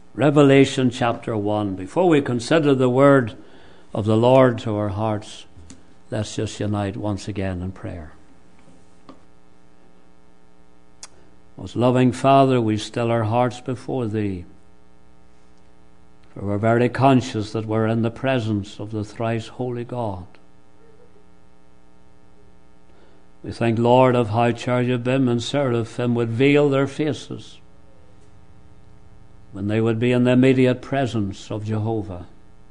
Revelation chapter 1. Before we consider the word of the Lord to our hearts, let's just unite once again in prayer. Most loving Father, we still our hearts before Thee, for we're very conscious that we're in the presence of the thrice holy God. We think, Lord, of how cherubim and seraphim would veil their faces when they would be in the immediate presence of Jehovah.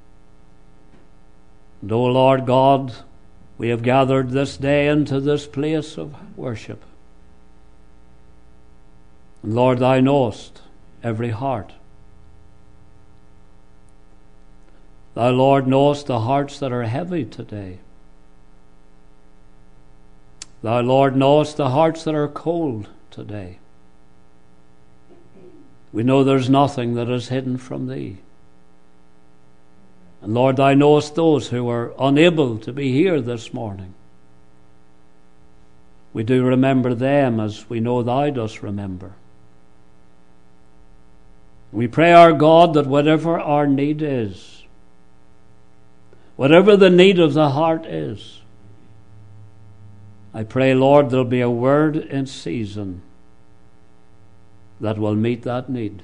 And, O Lord God, we have gathered this day into this place of worship. And Lord, Thou knowest every heart. Thou, Lord, knowest the hearts that are heavy today. Thou, Lord, knowest the hearts that are cold today. We know there's nothing that is hidden from Thee. And Lord, Thou knowest those who are unable to be here this morning. We do remember them as we know Thou dost remember. We pray, our God, that whatever our need is, whatever the need of the heart is, I pray, Lord, there'll be a word in season that will meet that need.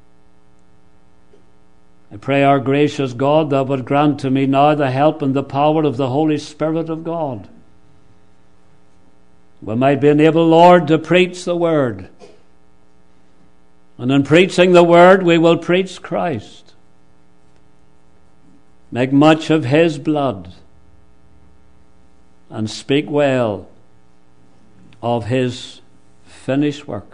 I pray, our gracious God, Thou would grant to me now the help and the power of the Holy Spirit of God. We might be enabled, Lord, to preach the word. And in preaching the word, we will preach Christ. Make much of His blood and speak well of His finished work.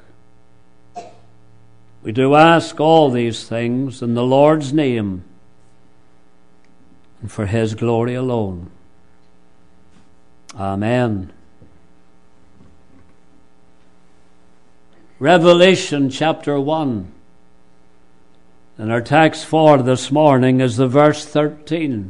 We do ask all these things in the Lord's name and for His glory alone. Amen. Revelation chapter 1. And our text for this morning is the verse 13.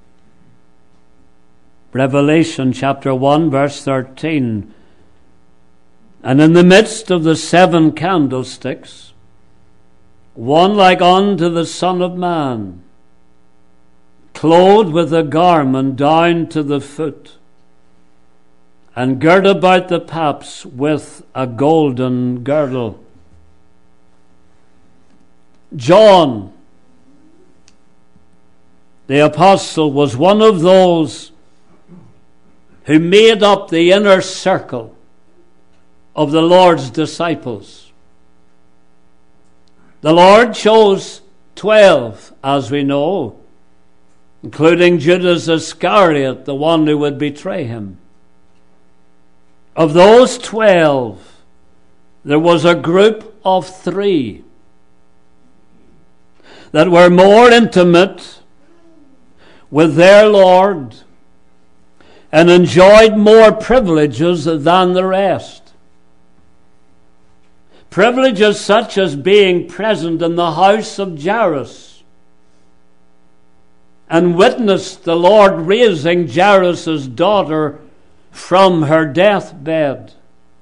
Revelation chapter 1, verse 13. And in the midst of the 7 candlesticks, one like unto the Son of Man, clothed with a garment down to the foot, and girt about the paps with a golden girdle. John, the apostle, was one of those who made up the inner circle of the Lord's disciples. The Lord chose 12, as we know, including Judas Iscariot, the one who would betray Him. Of those 12, there was a group of 3 that were more intimate with their Lord and enjoyed more privileges than the rest. Privileges such as being present in the house of Jairus and witnessed the Lord raising Jairus' daughter from her deathbed.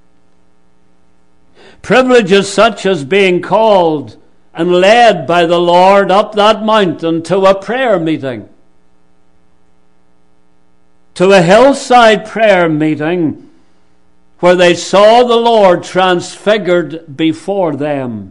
Privileges such as being called and led by the Lord up that mountain to a prayer meeting, to a hillside prayer meeting where they saw the Lord transfigured before them.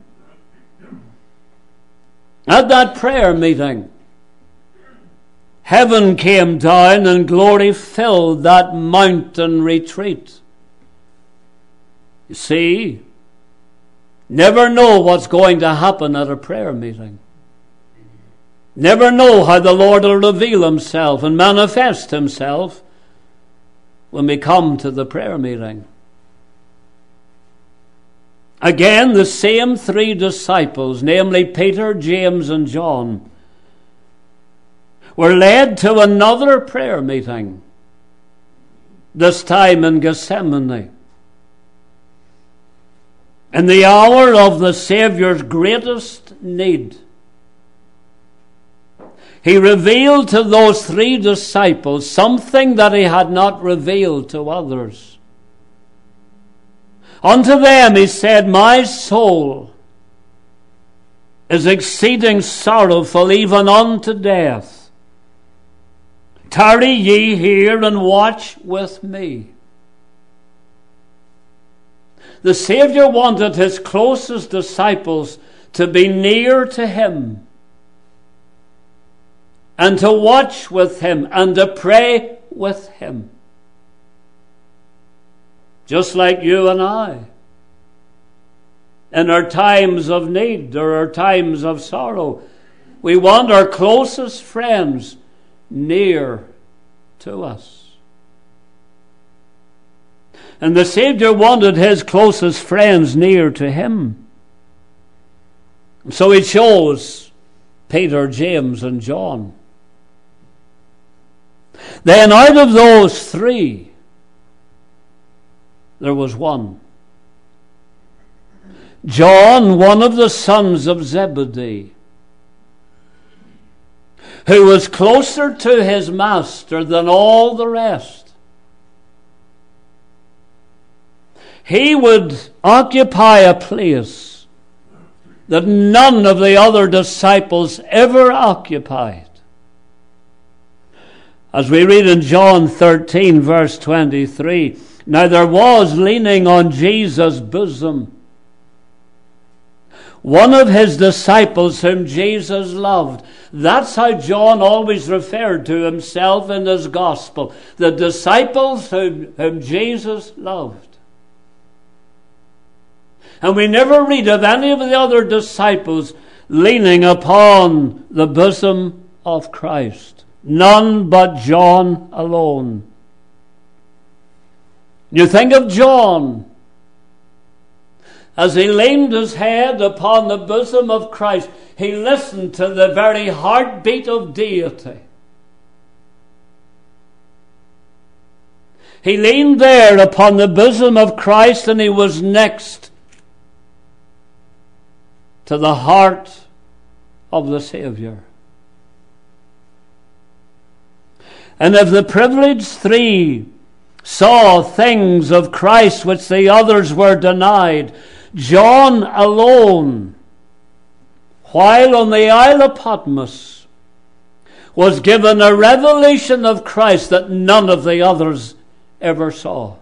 At that prayer meeting, heaven came down and glory filled that mountain retreat. You see, never know what's going to happen at a prayer meeting. Never know how the Lord will reveal Himself and manifest Himself when we come to the prayer meeting. Again, the same 3 disciples, namely Peter, James, and John, were led to another prayer meeting, this time in Gethsemane. In the hour of the Saviour's greatest need, He revealed to those 3 disciples something that He had not revealed to others. Unto them He said, My soul is exceeding sorrowful, even unto death. Tarry ye here and watch with me. The Saviour wanted his closest disciples to be near to him and to watch with him and to pray with him. Just like you and I. In our times of need or our times of sorrow, we want our closest friends near to us. And the Saviour wanted his closest friends near to him. So he chose Peter, James, and John. Then out of those three, there was one. John, one of the sons of Zebedee, who was closer to his master than all the rest. He would occupy a place that none of the other disciples ever occupied. As we read in John 13, verse 23, now there was leaning on Jesus' bosom one of his disciples whom Jesus loved. That's how John always referred to himself in his gospel. The disciples whom Jesus loved. And we never read of any of the other disciples leaning upon the bosom of Christ. None but John alone. You think of John as he leaned his head upon the bosom of Christ. He listened to the very heartbeat of deity. He leaned there upon the bosom of Christ, and he was next to the heart of the Saviour. And if the privileged three saw things of Christ which the others were denied, John alone, while on the Isle of Patmos, was given a revelation of Christ that none of the others ever saw.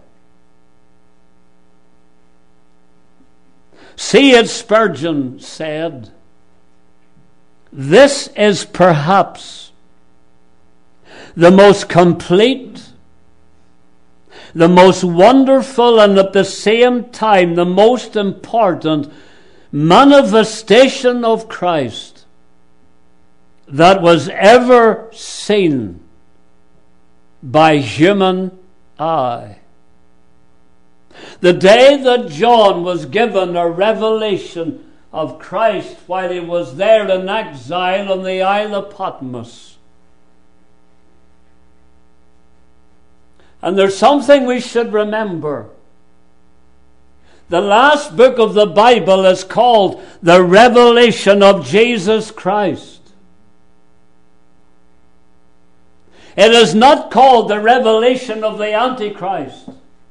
C.H. Spurgeon said, "This is perhaps the most complete, the most wonderful, and at the same time the most important manifestation of Christ that was ever seen by human eye." The day that John was given a revelation of Christ while he was there in exile on the Isle of Patmos. And there's something we should remember. The last book of the Bible is called the Revelation of Jesus Christ. It is not called the revelation of the Antichrist.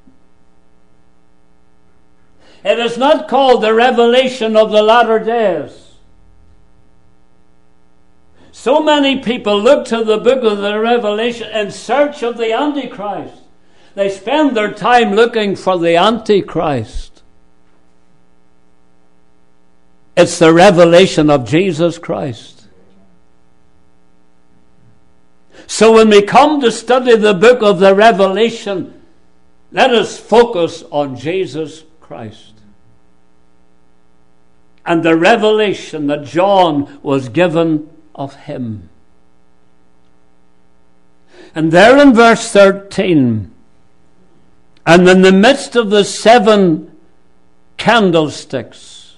It is not called the revelation of the latter days. So many people look to the book of the Revelation in search of the Antichrist. They spend their time looking for the Antichrist. It's the revelation of Jesus Christ. So when we come to study the book of the Revelation, let us focus on Jesus Christ and the revelation that John was given of him. And there in verse 13, and in the midst of the 7 candlesticks,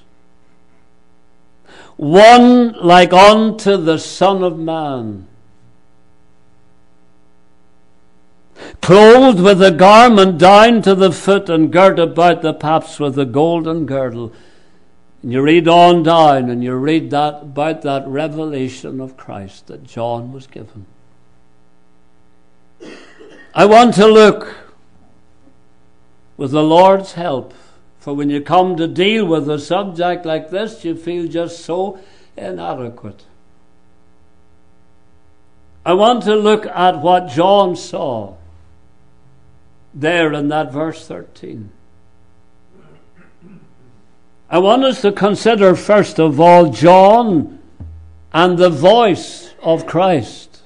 one like unto the Son of Man, clothed with a garment down to the foot, and girt about the paps with a golden girdle. And you read on down, and you read that about that revelation of Christ that John was given. I want to look, with the Lord's help, for when you come to deal with a subject like this, you feel just so inadequate. I want to look at what John saw there in that verse 13. I want us to consider first of all John and the voice of Christ.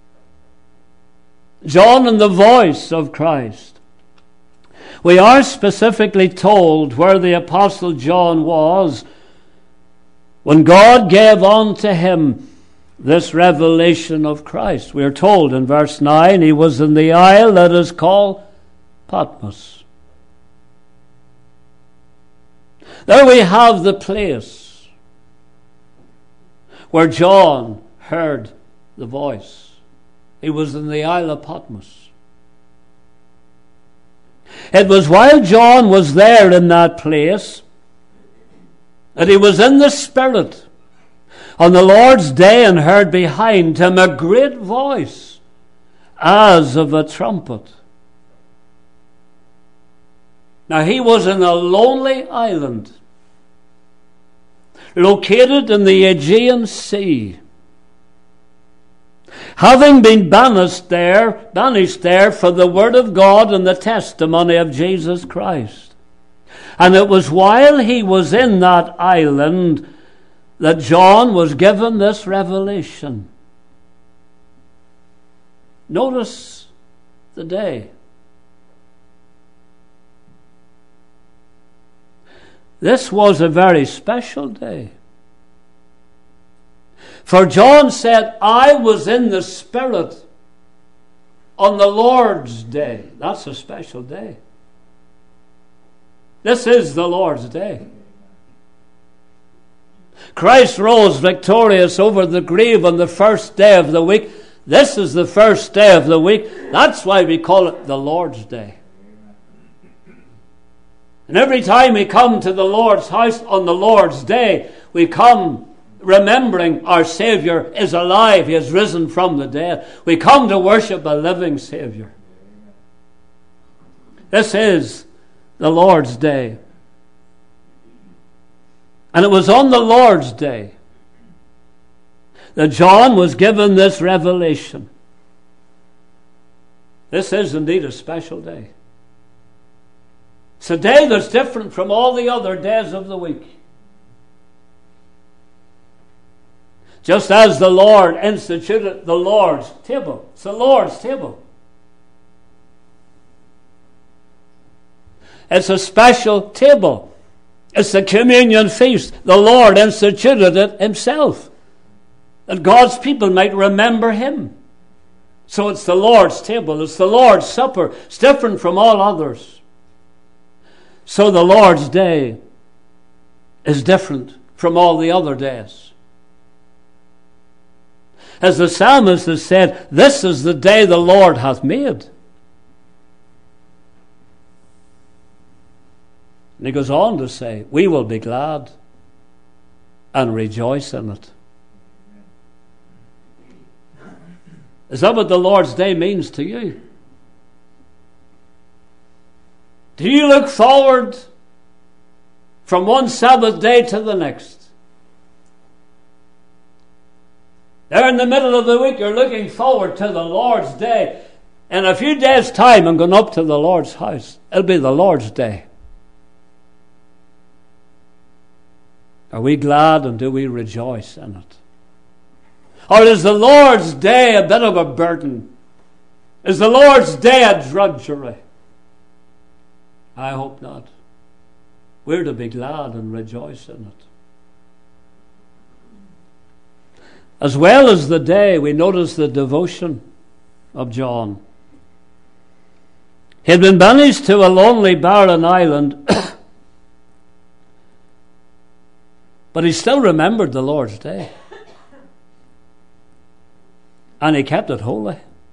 John and the voice of Christ. We are specifically told where the Apostle John was when God gave unto him this revelation of Christ. We are told in verse 9 he was in the isle that is called Patmos. There we have the place where John heard the voice. He was in the Isle of Patmos. It was while John was there in that place that he was in the Spirit on the Lord's day and heard behind him a great voice as of a trumpet. Now he was in a lonely island located in the Aegean Sea, having been banished there for the word of God and the testimony of Jesus Christ. And it was while he was in that island that John was given this revelation. Notice the day. This was a very special day. For John said, I was in the Spirit on the Lord's day. That's a special day. This is the Lord's day. Christ rose victorious over the grave on the first day of the week. This is the first day of the week. That's why we call it the Lord's day. And every time we come to the Lord's house on the Lord's day, we come remembering our Savior is alive. He has risen from the dead. We come to worship a living Savior. This is the Lord's day. And it was on the Lord's day that John was given this revelation. This is indeed a special day. It's a day that's different from all the other days of the week. Just as the Lord instituted the Lord's table. It's the Lord's table. It's a special table. It's the communion feast. The Lord instituted it himself, that God's people might remember him. So it's the Lord's table. It's the Lord's supper. It's different from all others. So the Lord's day is different from all the other days. As the psalmist has said, this is the day the Lord hath made. And he goes on to say, we will be glad and rejoice in it. Is that what the Lord's day means to you? Do you look forward from one Sabbath day to the next? There in the middle of the week, you're looking forward to the Lord's day. In a few days' time, I'm going up to the Lord's house. It'll be the Lord's day. Are we glad and do we rejoice in it? Or is the Lord's day a bit of a burden? Is the Lord's day a drudgery? I hope not. We're to be glad and rejoice in it. As well as the day, we notice the devotion of John. He had been banished to a lonely, barren island, but he still remembered the Lord's day. And he kept it holy.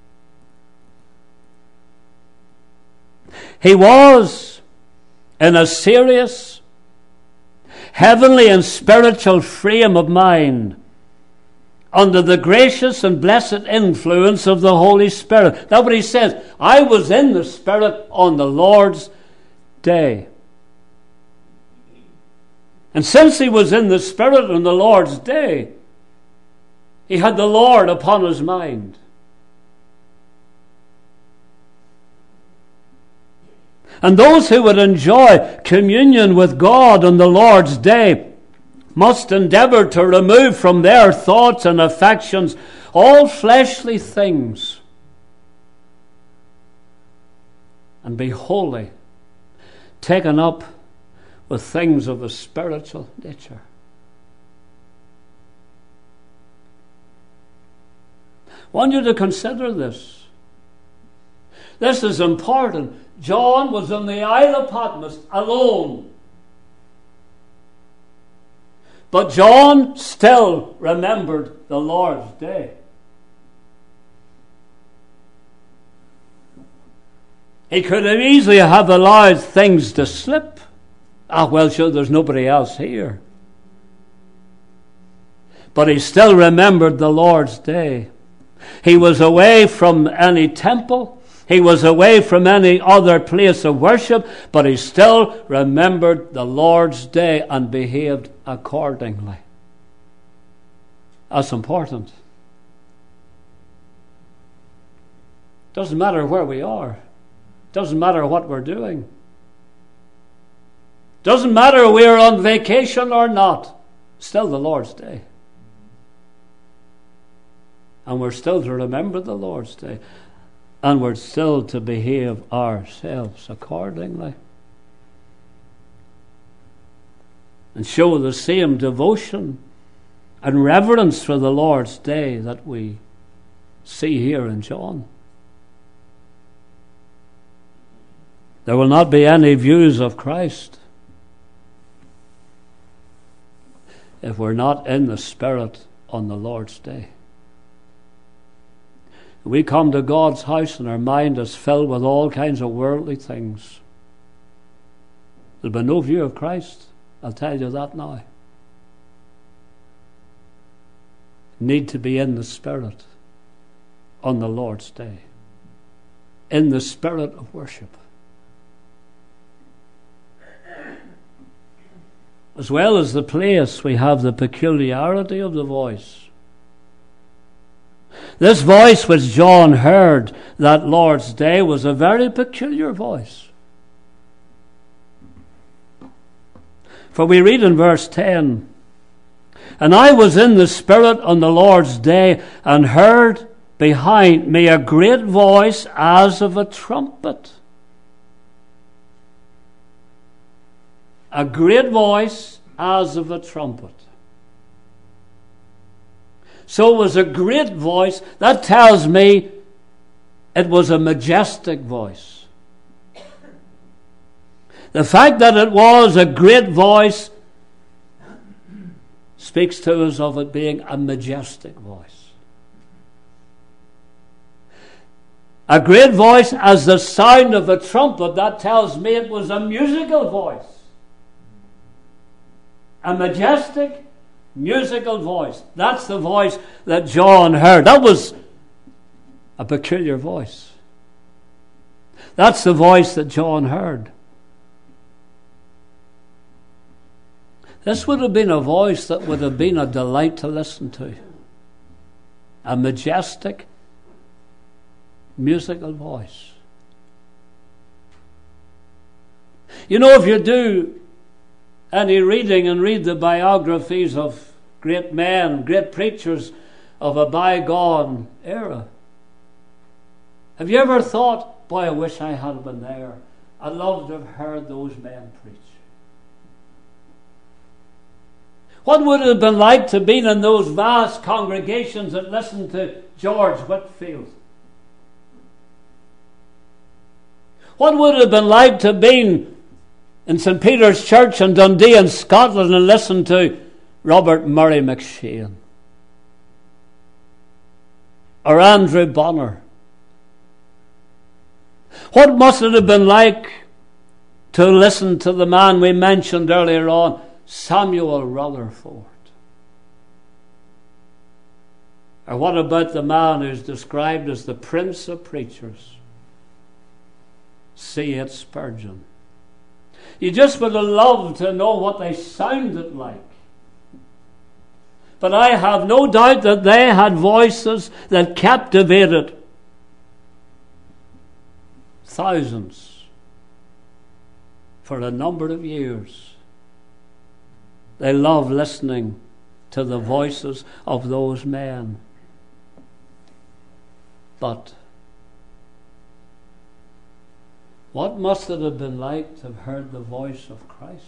He was in a serious, heavenly and spiritual frame of mind under the gracious and blessed influence of the Holy Spirit. That's what he says. I was in the Spirit on the Lord's day. And since he was in the Spirit on the Lord's day, he had the Lord upon his mind. And those who would enjoy communion with God on the Lord's day must endeavor to remove from their thoughts and affections all fleshly things and be wholly taken up with things of a spiritual nature. I want you to consider this. This is important. John was on the Isle of Patmos alone. But John still remembered the Lord's day. He could have easily have allowed things to slip. Well, sure, there's nobody else here. But he still remembered the Lord's day. He was away from any temple. He was away from any other place of worship, but he still remembered the Lord's day and behaved accordingly. That's important. Doesn't matter where we are. Doesn't matter what we're doing. Doesn't matter if we're on vacation or not. Still the Lord's day. And we're still to remember the Lord's day. And we're still to behave ourselves accordingly. And show the same devotion and reverence for the Lord's day that we see here in John. There will not be any views of Christ if we're not in the Spirit on the Lord's day. We come to God's house and our mind is filled with all kinds of worldly things. There'll be no view of Christ. I'll tell you that now. Need to be in the Spirit on the Lord's day. In the spirit of worship. As well as the place, we have the peculiarity of the voice. This voice which John heard that Lord's day was a very peculiar voice. For we read in verse 10, "And I was in the Spirit on the Lord's day, and heard behind me a great voice as of a trumpet." A great voice as of a trumpet. So it was a great voice. That tells me it was a majestic voice. The fact that it was a great voice speaks to us of it being a majestic voice. A great voice as the sound of a trumpet, that tells me it was a musical voice. A majestic musical voice. That's the voice that John heard. That was a peculiar voice. That's the voice that John heard. This would have been a voice that would have been a delight to listen to. A majestic musical voice. You know, if you do any reading and read the biographies of great men, great preachers of a bygone era, have you ever thought, boy, I wish I had been there. I'd love to have heard those men preach. What would it have been like to be in those vast congregations that listened to George Whitefield? What would it have been like to be in St. Peter's Church in Dundee in Scotland and listen to Robert Murray McShane or Andrew Bonner? What must it have been like to listen to the man we mentioned earlier on, Samuel Rutherford? Or what about the man who's described as the Prince of Preachers, C.H. Spurgeon? You just would have loved to know what they sounded like. But I have no doubt that they had voices that captivated thousands for a number of years. They loved listening to the voices of those men. But what must it have been like to have heard the voice of Christ?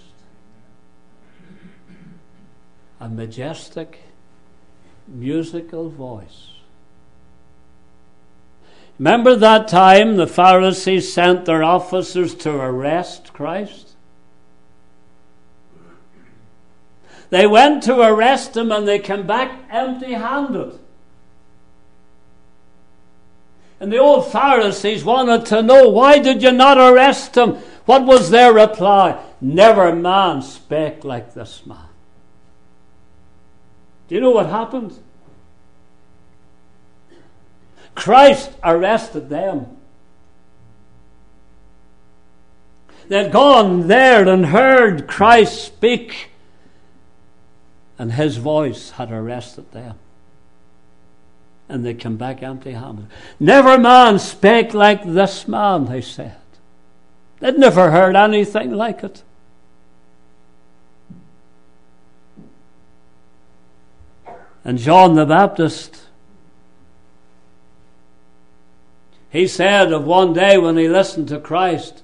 A majestic, musical voice. Remember that time the Pharisees sent their officers to arrest Christ? They went to arrest him and they came back empty-handed. And the old Pharisees wanted to know, why did you not arrest him? What was their reply? Never man spake like this man. Do you know what happened? Christ arrested them. They'd gone there and heard Christ speak, and his voice had arrested them. And they came back empty-handed. Never man spake like this man, they said. They'd never heard anything like it. And John the Baptist, he said of one day when he listened to Christ,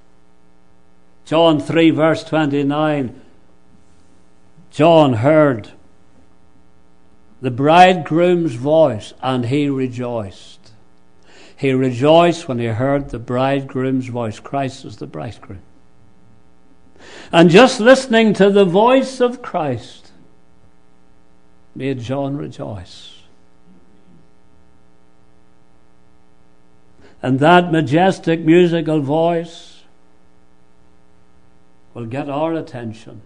John 3 verse 29, John heard the bridegroom's voice and he rejoiced. He rejoiced when he heard the bridegroom's voice. Christ is the bridegroom. And just listening to the voice of Christ made John rejoice. And that majestic musical voice will get our attention.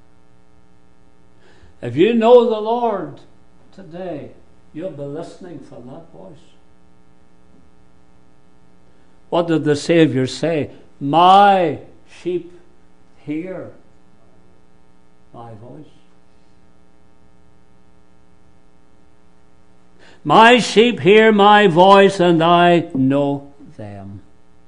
If you know the Lord today, you'll be listening for that voice. What did the Savior say? My sheep hear my voice. My sheep hear my voice, and I know them.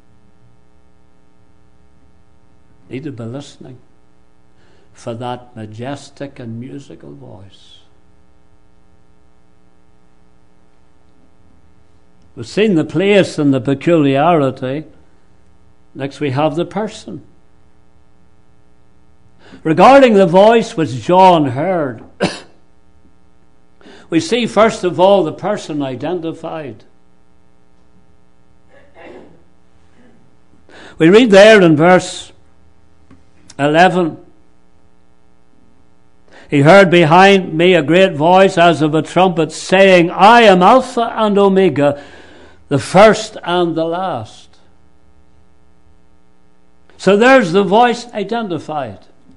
Need to be listening for that majestic and musical voice. We've seen the place and the peculiarity. Next we have the person. Regarding the voice which John heard, we see first of all the person identified. We read there in verse 11, he heard behind me a great voice as of a trumpet saying, I am Alpha and Omega, the first and the last. So there's the voice identified.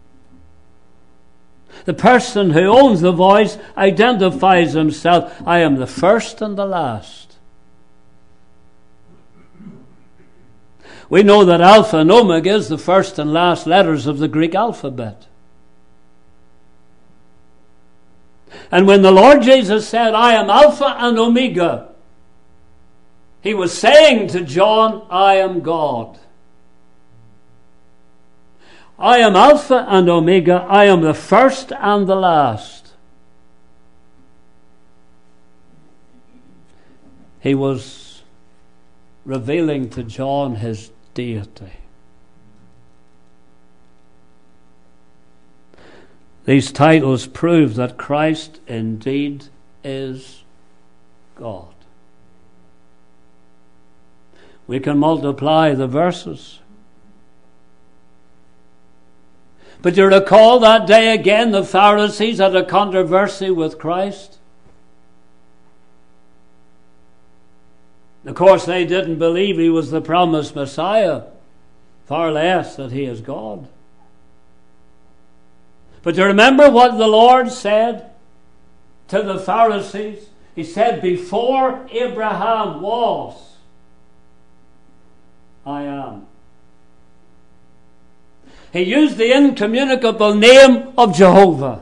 The person who owns the voice identifies himself. I am the first and the last. We know that Alpha and Omega is the first and last letters of the Greek alphabet. And when the Lord Jesus said, I am Alpha and Omega, he was saying to John, I am God. I am Alpha and Omega. I am the first and the last. He was revealing to John his deity. These titles prove that Christ indeed is God. We can multiply the verses. But you recall that day again the Pharisees had a controversy with Christ. Of course, they didn't believe he was the promised Messiah, far less that he is God. But you remember what the Lord said to the Pharisees? He said, before Abraham was, I am. He used the incommunicable name of Jehovah.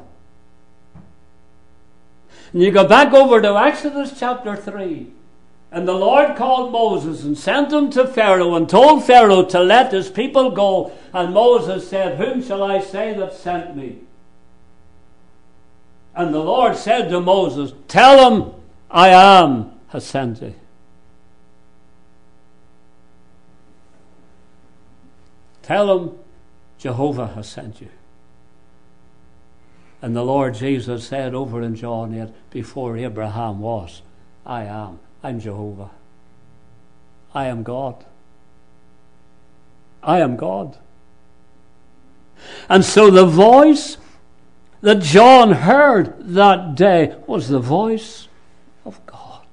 And you go back over to Exodus chapter 3. And the Lord called Moses and sent him to Pharaoh and told Pharaoh to let his people go. And Moses said, "Whom shall I say that sent me?" And the Lord said to Moses, "Tell him, I am has sent thee." Tell him Jehovah has sent you. And the Lord Jesus said over in John 8, before Abraham was, I am. I'm Jehovah. I am God. I am God. And so the voice that John heard that day was the voice of God.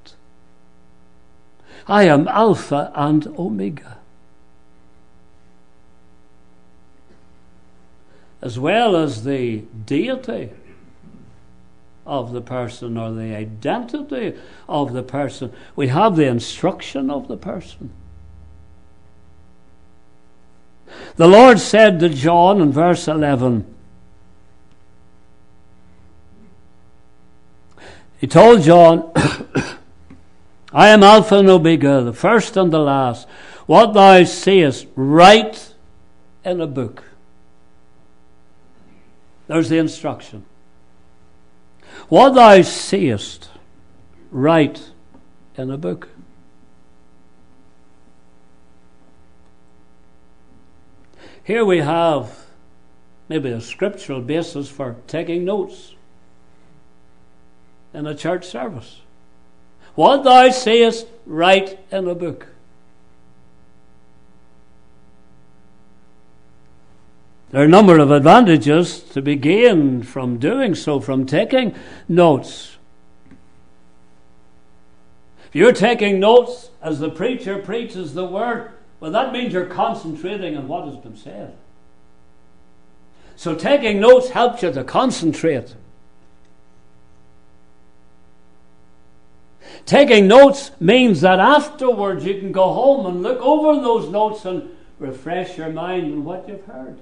I am Alpha and Omega. As well as the deity of the person or the identity of the person, we have the instruction of the person. The Lord said to John in verse 11, He told John, I am Alpha and Omega, the first and the last. What thou seest, write in a book. There's the instruction. What thou seest, write in a book. Here we have maybe a scriptural basis for taking notes in a church service. What thou seest, write in a book. There are a number of advantages to be gained from doing so, from taking notes. If you're taking notes as the preacher preaches the word, well, that means you're concentrating on what has been said. So taking notes helps you to concentrate. Taking notes means that afterwards you can go home and look over those notes and refresh your mind on what you've heard.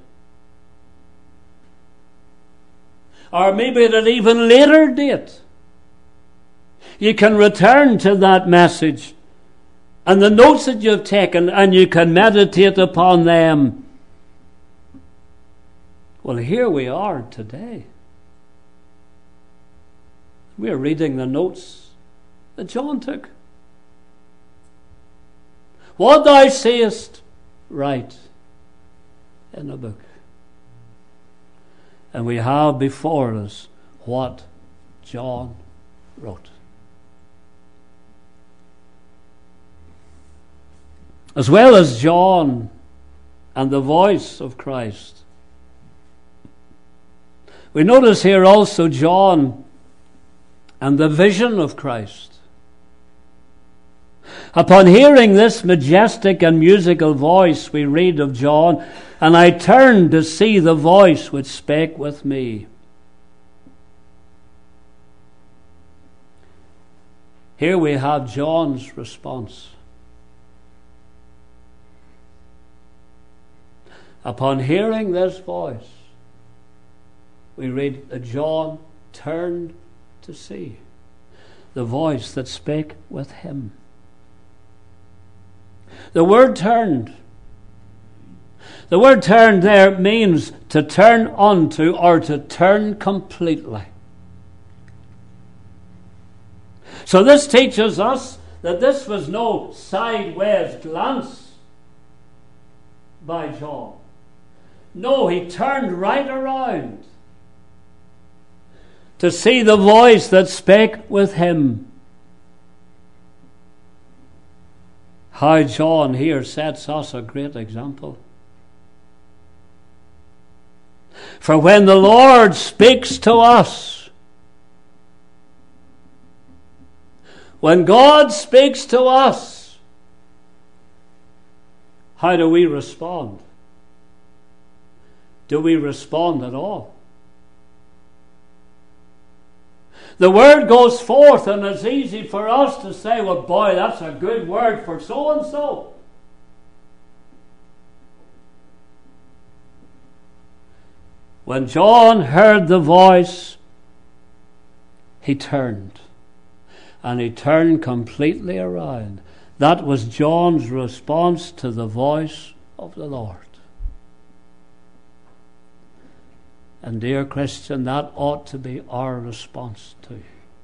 Or maybe at an even later date, you can return to that message and the notes that you've taken, and you can meditate upon them. Well, here we are today. We're reading the notes that John took. What thou seest, write in a book. And we have before us what John wrote. As well as John and the voice of Christ, we notice here also John and the vision of Christ. Upon hearing this majestic and musical voice, we read of John, and I turned to see the voice which spake with me. Here we have John's response. Upon hearing this voice, we read that John turned to see the voice that spake with him. The word turned there means to turn onto or to turn completely. So this teaches us that this was no sideways glance by John. No, he turned right around to see the voice that spake with him. How John here sets us a great example. For when the Lord speaks to us, when God speaks to us, how do we respond? Do we respond at all? The word goes forth, and it's easy for us to say, well, boy, that's a good word for so-and-so. When John heard the voice, he turned. And he turned completely around. That was John's response to the voice of the Lord. And dear Christian, that ought to be our response too.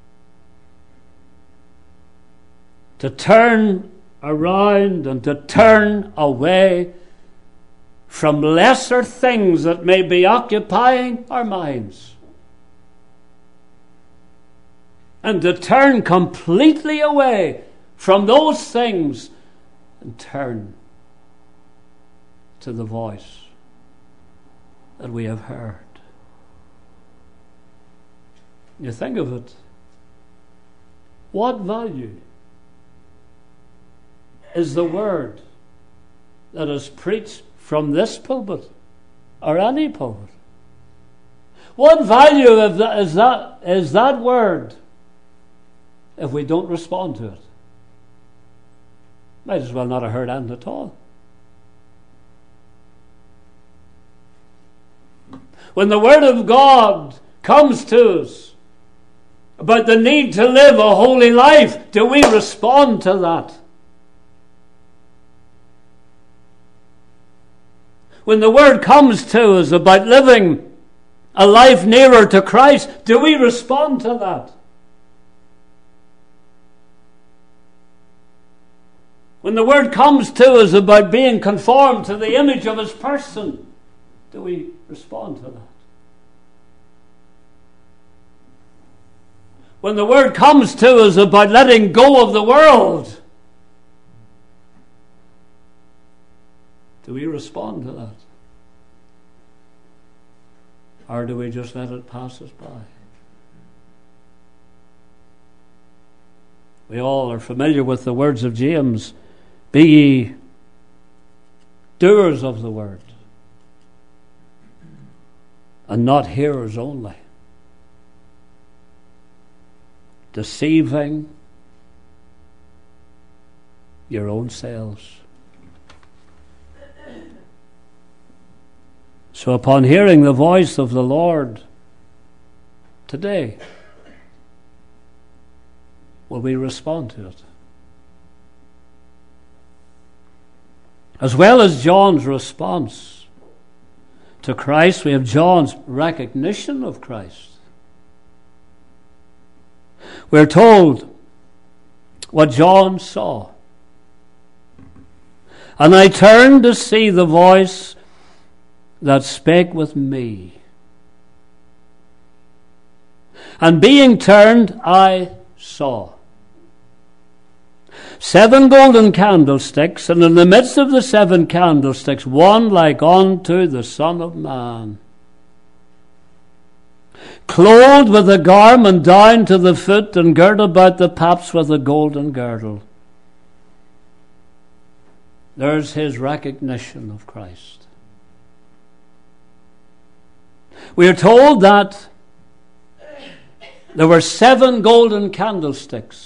To turn around and to turn away from lesser things that may be occupying our minds. And to turn completely away from those things and turn to the voice that we have heard. You think of it. What value is the word that is preached from this pulpit or any pulpit? What value is that word if we don't respond to it? Might as well not have heard anything at all. When the Word of God comes to us about the need to live a holy life, do we respond to that? When the Word comes to us about living a life nearer to Christ, do we respond to that? When the Word comes to us about being conformed to the image of His person, do we respond to that? When the Word comes to us about letting go of the world, do we respond to that? Or do we just let it pass us by? We all are familiar with the words of James. Be ye doers of the word, and not hearers only, deceiving your own selves. So upon hearing the voice of the Lord today, will we respond to it? As well as John's response to Christ, we have John's recognition of Christ. We're told what John saw. And I turned to see the voice that spake with me. And being turned, I saw 7 golden candlesticks, and in the midst of the 7 candlesticks, one like unto the Son of Man, clothed with a garment down to the foot, and girt about the paps with a golden girdle. There's his recognition of Christ. We are told that there were 7 golden candlesticks,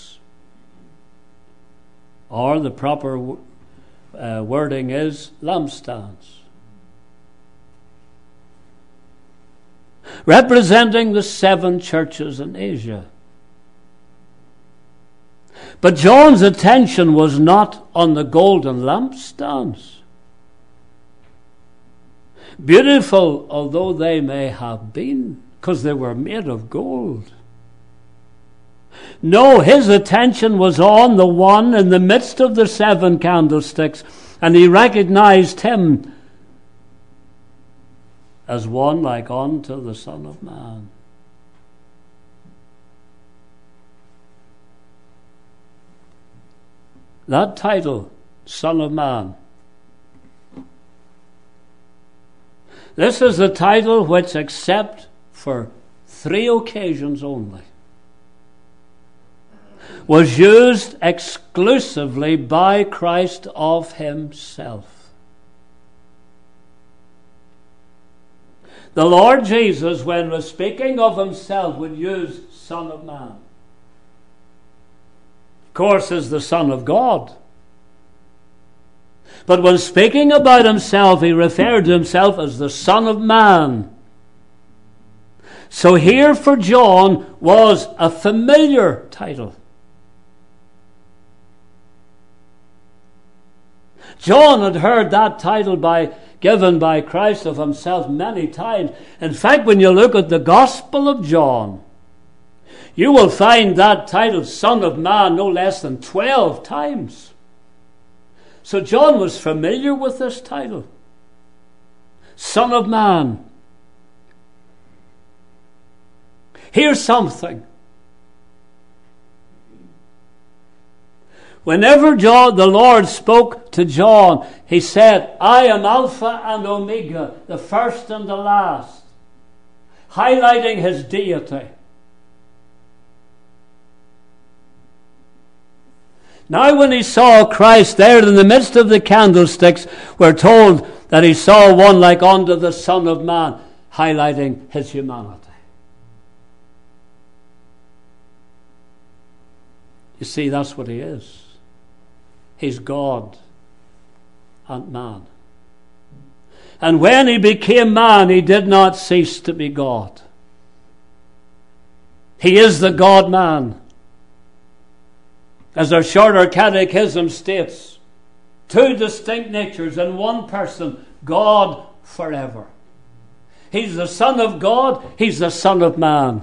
or the proper wording is lampstands, representing the 7 churches in Asia. But John's attention was not on the golden lampstands, beautiful although they may have been, because they were made of gold. No, his attention was on the one in the midst of the 7 candlesticks, and he recognized him as one like unto the Son of Man. That title, Son of Man, this is a title which, except for 3 occasions only, was used exclusively by Christ of himself. The Lord Jesus, when was speaking of himself, would use Son of Man. Of course, is the Son of God. But when speaking about himself, he referred to himself as the Son of Man. So here for John was a familiar title. John had heard that title given by Christ of himself many times. In fact, when you look at the Gospel of John, you will find that title, Son of Man, no less than 12 times. So John was familiar with this title. Son of Man. Here's something. Whenever the Lord spoke to John, he said, I am Alpha and Omega, the first and the last, highlighting his deity. Now when he saw Christ there in the midst of the candlesticks, we're told that he saw one like unto the Son of Man, highlighting his humanity. You see, that's what he is. He's God and man. And when he became man, he did not cease to be God. He is the God-man. As our shorter catechism states, two distinct natures in one person, God forever. He's the Son of God, he's the Son of man.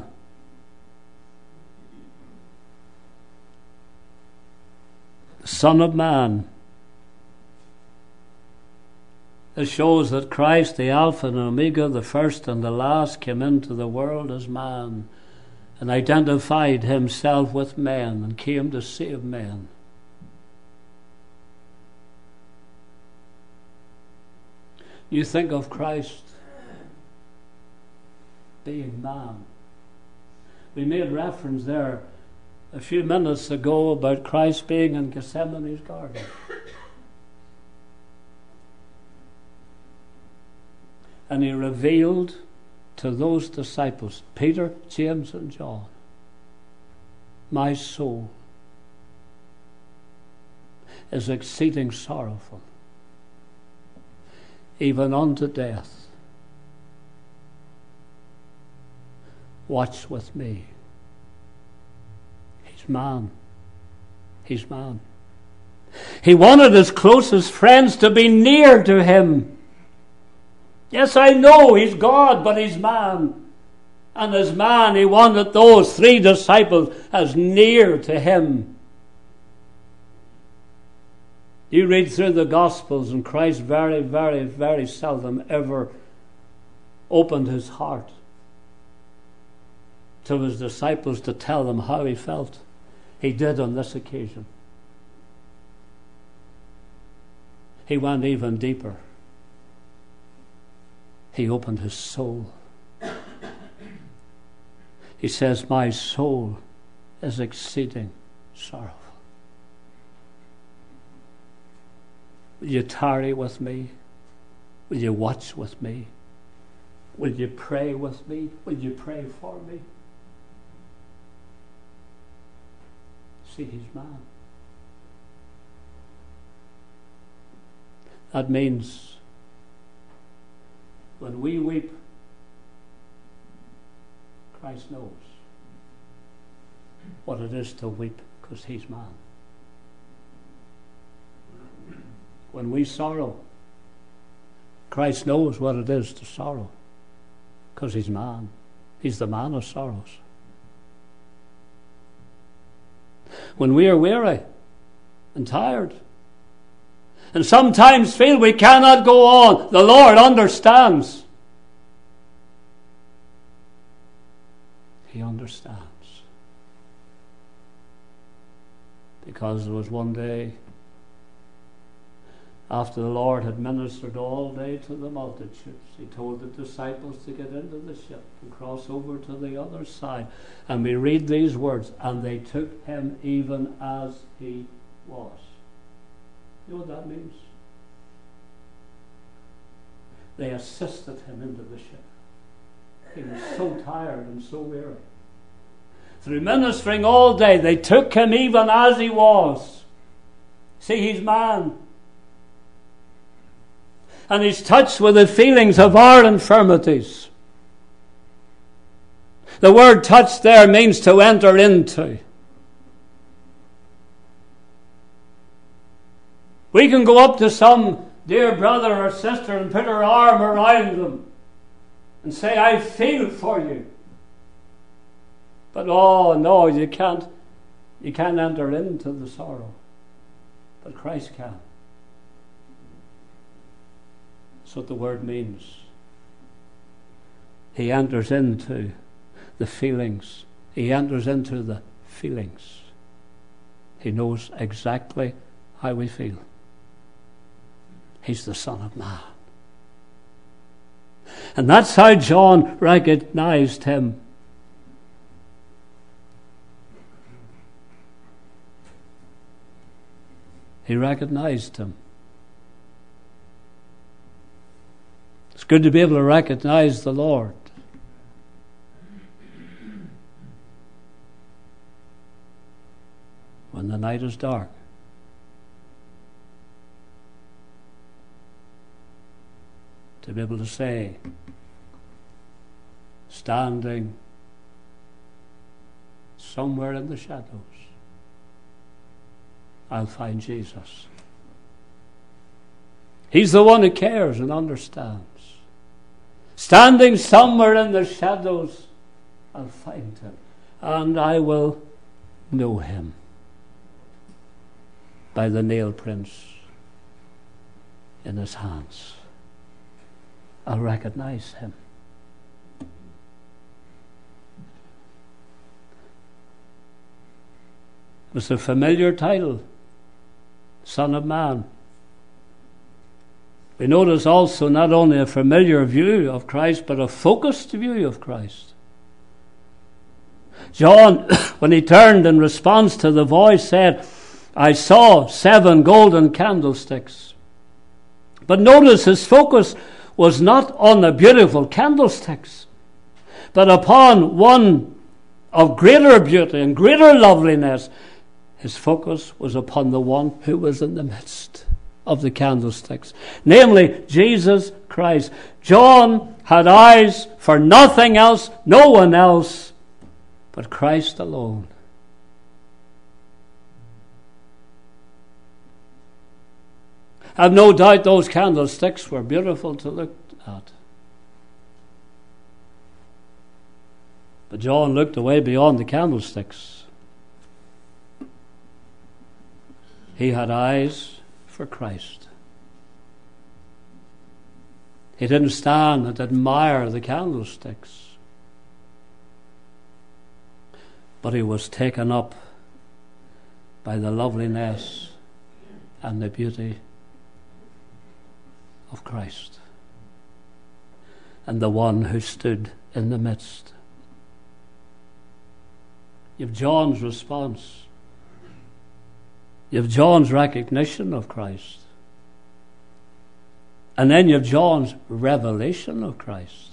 Son of Man. It shows that Christ, the Alpha and Omega, the first and the last, came into the world as man and identified himself with men and came to save men. You think of Christ being man. We made reference there a few minutes ago about Christ being in Gethsemane's garden. And he revealed to those disciples, Peter, James, and John, my soul is exceeding sorrowful, even unto death. Watch with me. Man. He's man. He wanted his closest friends to be near to him. Yes, I know he's God, but he's man. And as man, he wanted those three disciples as near to him. You read through the Gospels, and Christ very, very, very seldom ever opened his heart to his disciples to tell them how he felt. He did on this occasion. He went even deeper. He opened his soul. He says, my soul is exceeding sorrowful. Will you tarry with me? Will you watch with me? Will you pray with me? Will you pray for me? See, he's man. That means when we weep, Christ knows what it is to weep because he's man. When we sorrow, Christ knows what it is to sorrow because he's man. He's the man of sorrows. When we are weary and tired and sometimes feel we cannot go on, the Lord understands. He understands. Because there was one day after the Lord had ministered all day to the multitudes, he told the disciples to get into the ship and cross over to the other side. And we read these words, and they took him even as he was. You know what that means? They assisted him into the ship. He was so tired and so weary. Through ministering all day, they took him even as he was. See, he's man. And he's touched with the feelings of our infirmities. The word touch there means to enter into. We can go up to some dear brother or sister and put our arm around them and say, I feel for you. But oh no, you can't enter into the sorrow. But Christ can. That's what the word means. He enters into the feelings. He enters into the feelings. He knows exactly how we feel. He's the Son of Man. And that's how John recognized him. He recognized him. It's good to be able to recognize the Lord. When the night is dark. To be able to say, standing somewhere in the shadows, I'll find Jesus. He's the one who cares and understands. Standing somewhere in the shadows, I'll find him. And I will know him by the nail prints in his hands. I'll recognize him. It was a familiar title, Son of Man. We notice also not only a familiar view of Christ, but a focused view of Christ. John, when he turned in response to the voice, said, I saw 7 golden candlesticks. But notice his focus was not on the beautiful candlesticks, but upon one of greater beauty and greater loveliness. His focus was upon the one who was in the midst of the candlesticks, namely Jesus Christ. John had eyes for nothing else, no one else, but Christ alone. I've no doubt those candlesticks were beautiful to look at. But John looked away beyond the candlesticks. He had eyes for Christ. He didn't stand and admire the candlesticks, but he was taken up by the loveliness and the beauty of Christ and the one who stood in the midst. You have John's response. You have John's recognition of Christ. And then you have John's revelation of Christ.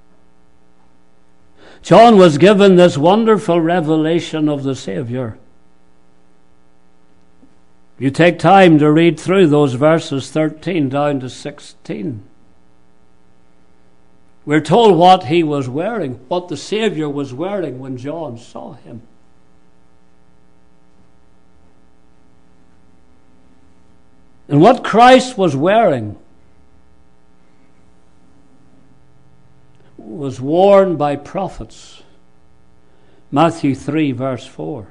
John was given this wonderful revelation of the Savior. You take time to read through those verses 13 down to 16. We're told what he was wearing, what the Savior was wearing when John saw him. And what Christ was wearing was worn by prophets. Matthew 3 verse 4.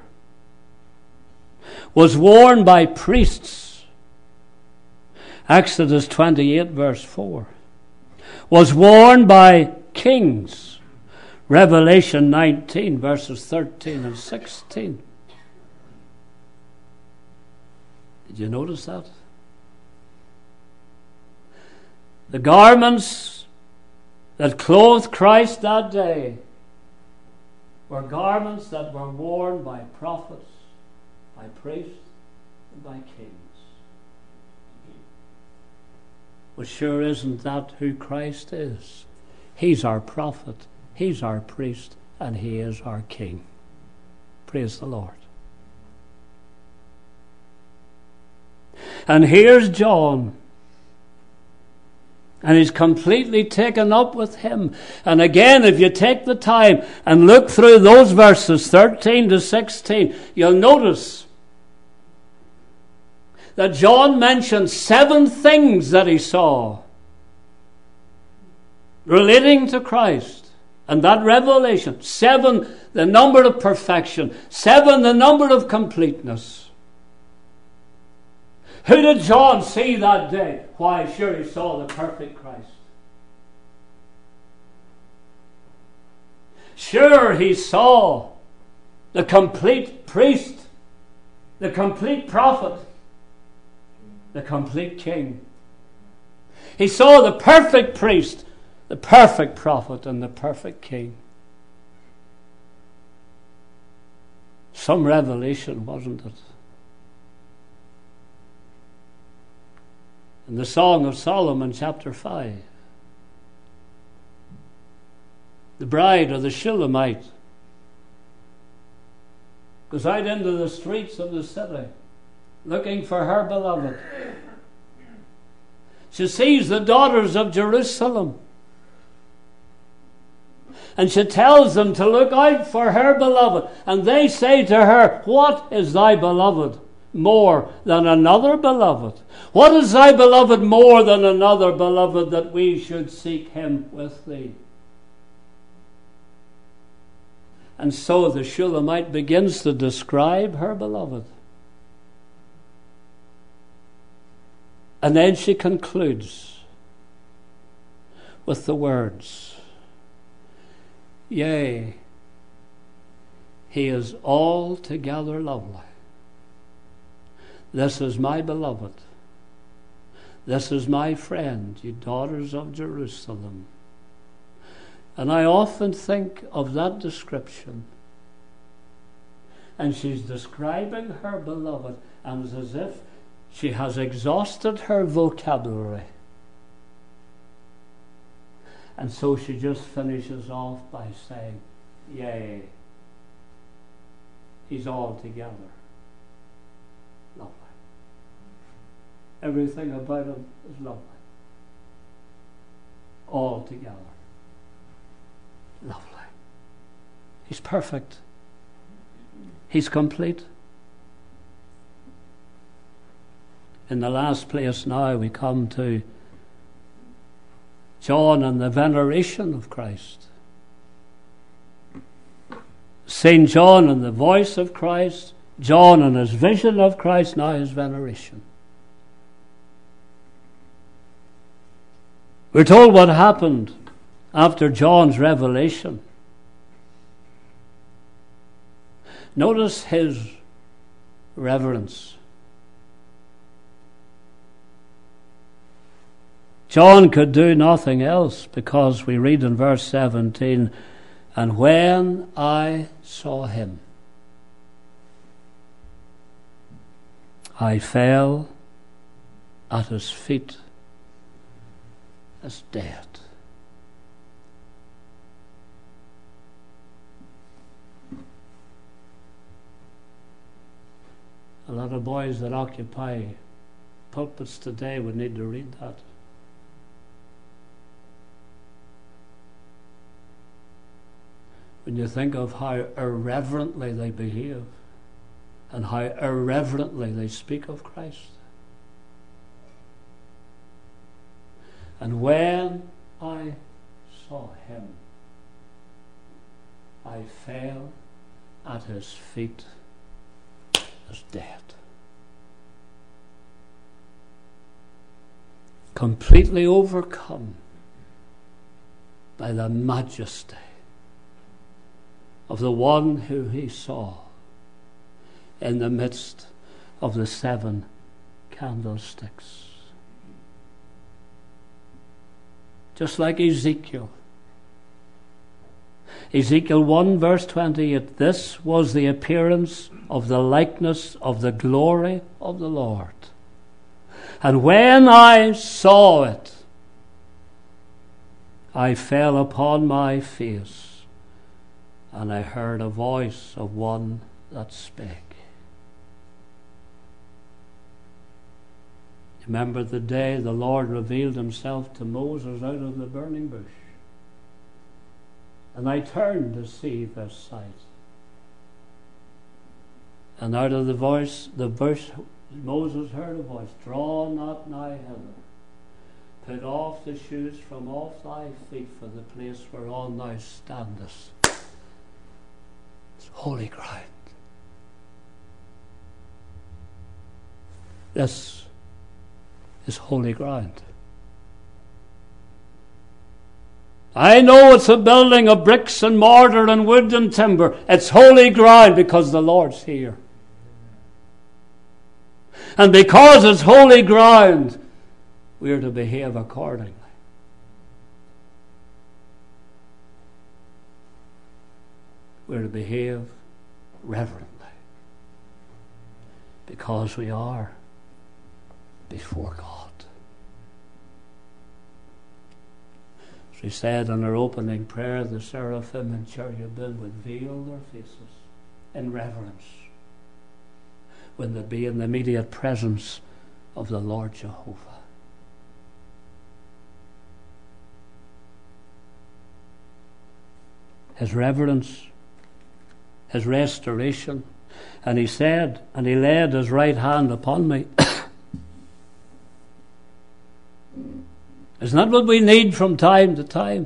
Was worn by priests. Exodus 28 verse 4. Was worn by kings. Revelation 19 verses 13 and 16. Did you notice that? The garments that clothed Christ that day were garments that were worn by prophets, by priests, and by kings. Well, sure isn't that who Christ is? He's our prophet, he's our priest, and he is our king. Praise the Lord. And here's John. And he's completely taken up with him. And again, if you take the time and look through those verses 13 to 16, you'll notice that John mentions 7 things that he saw relating to Christ. And that revelation, 7, the number of perfection, 7, the number of completeness. Who did John see that day? Why, sure, he saw the perfect Christ. Sure, he saw the complete priest, the complete prophet, the complete king. He saw the perfect priest, the perfect prophet, and the perfect king. Some revelation, wasn't it? In the Song of Solomon, chapter 5, the bride of the Shulamite goes out into the streets of the city looking for her beloved. She sees the daughters of Jerusalem, and she tells them to look out for her beloved. And they say to her, "What is thy beloved more than another beloved? What is thy beloved more than another beloved, that we should seek him with thee?" And so the Shulamite begins to describe her beloved. And then she concludes with the words, "Yea, he is altogether lovely. This is my beloved. This is my friend, ye daughters of Jerusalem." And I often think of that description. And she's describing her beloved, and it's as if she has exhausted her vocabulary. And so she just finishes off by saying, "Yea, he's altogether lovely. Everything about him is lovely. Altogether lovely. He's perfect. He's complete." In the last place now we come to John and the veneration of Christ. St. John and the voice of Christ, John and his vision of Christ, now his veneration. We're told what happened after John's revelation. Notice his reverence. John could do nothing else, because we read in verse 17, "And when I saw him, I fell at his feet as dead." A lot of boys that occupy pulpits today would need to read that. When you think of how irreverently they behave and how irreverently they speak of Christ. "And when I saw him, I fell at his feet as dead." Completely overcome by the majesty of the one who he saw in the midst of the 7 candlesticks. Just like Ezekiel. Ezekiel 1 verse 28, "This was the appearance of the likeness of the glory of the Lord. And when I saw it, I fell upon my face, and I heard a voice of one that spake." Remember the day the Lord revealed himself to Moses out of the burning bush. And I turned to see this sight. And out of the bush, Moses heard a voice, "Draw not nigh hither. Put off the shoes from off thy feet, for the place whereon thou standest. It's holy ground." This is holy ground. I know it's a building of bricks and mortar and wood and timber. It's holy ground because the Lord's here. And because it's holy ground, we are to behave accordingly. We're to behave reverently because we are before God. As we said in our opening prayer, the seraphim and cherubim would veil their faces in reverence when they be in the immediate presence of the Lord Jehovah. His reverence, his restoration, and he said, and he laid his right hand upon me. Isn't that what we need from time to time?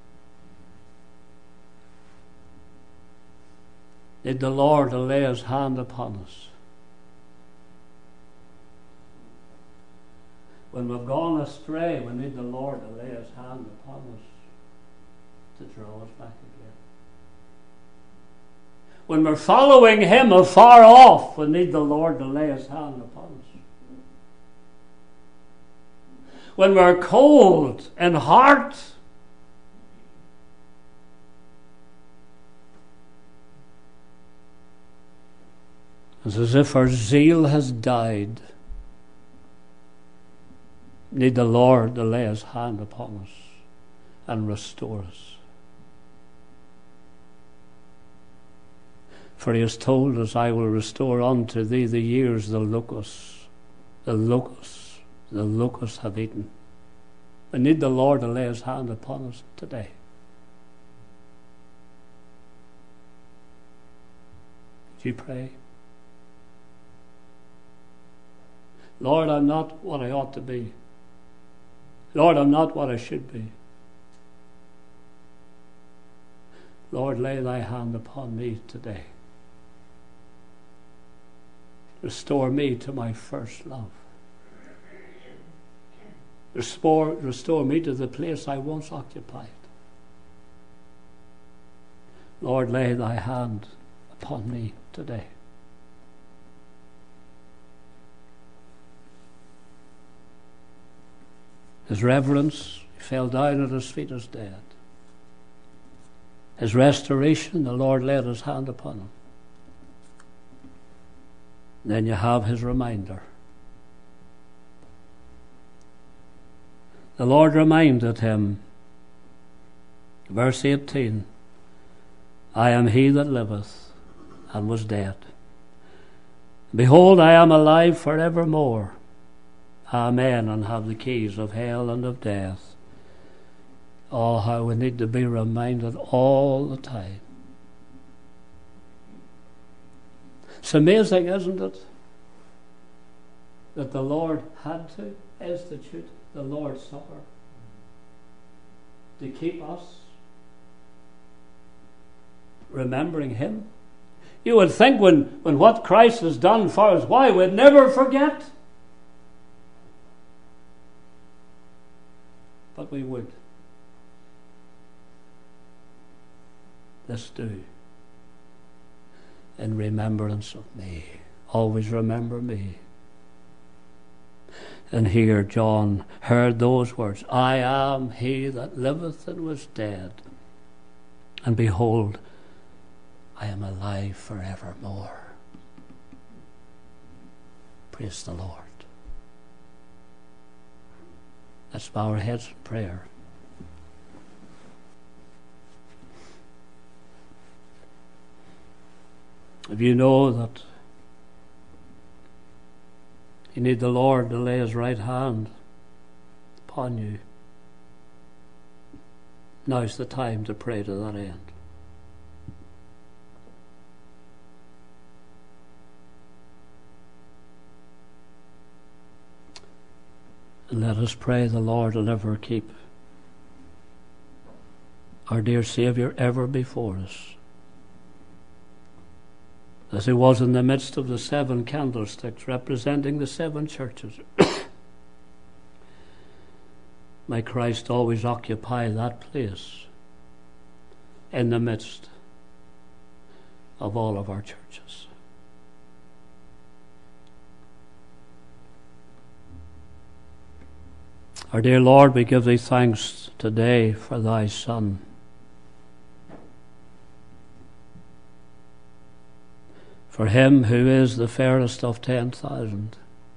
Need the Lord to lay his hand upon us. When we've gone astray, we need the Lord to lay his hand upon us to draw us back again. When we're following him afar off, we need the Lord to lay his hand upon us. When we're cold in heart, it's as if our zeal has died. Need the Lord to lay his hand upon us and restore us. For he has told us, "I will restore unto thee the years the locusts have eaten." We need the Lord to lay his hand upon us today. Would you pray? Lord, I'm not what I ought to be. Lord, I'm not what I should be. Lord, lay thy hand upon me today. Restore me to my first love. Restore me to the place I once occupied. Lord, lay thy hand upon me today. His reverence, he fell down at his feet as dead. His restoration, the Lord laid his hand upon him. Then you have his reminder. The Lord reminded him, verse 18, "I am he that liveth and was dead. Behold, I am alive forevermore. Amen, and have the keys of hell and of death." Oh, how we need to be reminded all the time. It's amazing, isn't it, that the Lord had to institute the Lord's Supper to keep us remembering him. You would think when what Christ has done for us, why we'd never forget. But we would. This do in remembrance of me. Always remember me. And here John heard those words, "I am he that liveth and was dead. And behold, I am alive forevermore." Praise the Lord. Let's bow our heads in prayer. If you know that You need the Lord to lay his right hand upon you. Now's the time to pray to that end. And let us pray the Lord will ever keep our dear Saviour ever before us, as he was in the midst of the 7 candlesticks representing the 7 churches. May Christ always occupy that place in the midst of all of our churches. Our dear Lord, we give thee thanks today for thy Son. For him who is the fairest of 10,000.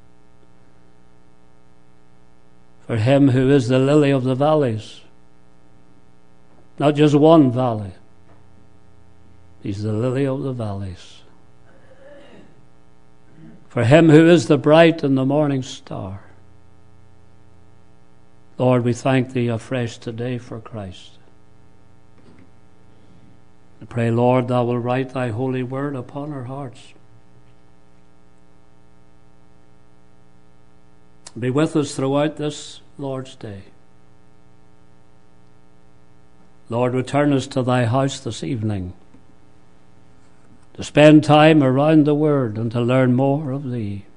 For him who is the lily of the valleys. Not just one valley. He's the lily of the valleys. For him who is the bright and the morning star. Lord, we thank thee afresh today for Christ. I pray, Lord, thou wilt write thy holy word upon our hearts. Be with us throughout this Lord's Day. Lord, return us to thy house this evening to spend time around the word and to learn more of thee.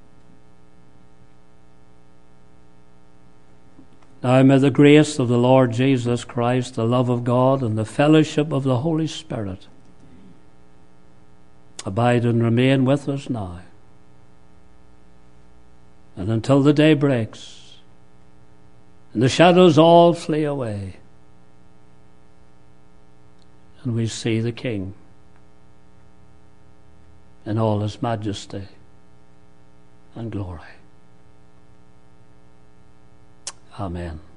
Now may the grace of the Lord Jesus Christ, the love of God, and the fellowship of the Holy Spirit abide and remain with us now, and until the day breaks and the shadows all flee away and we see the King in all his majesty and glory. Amen.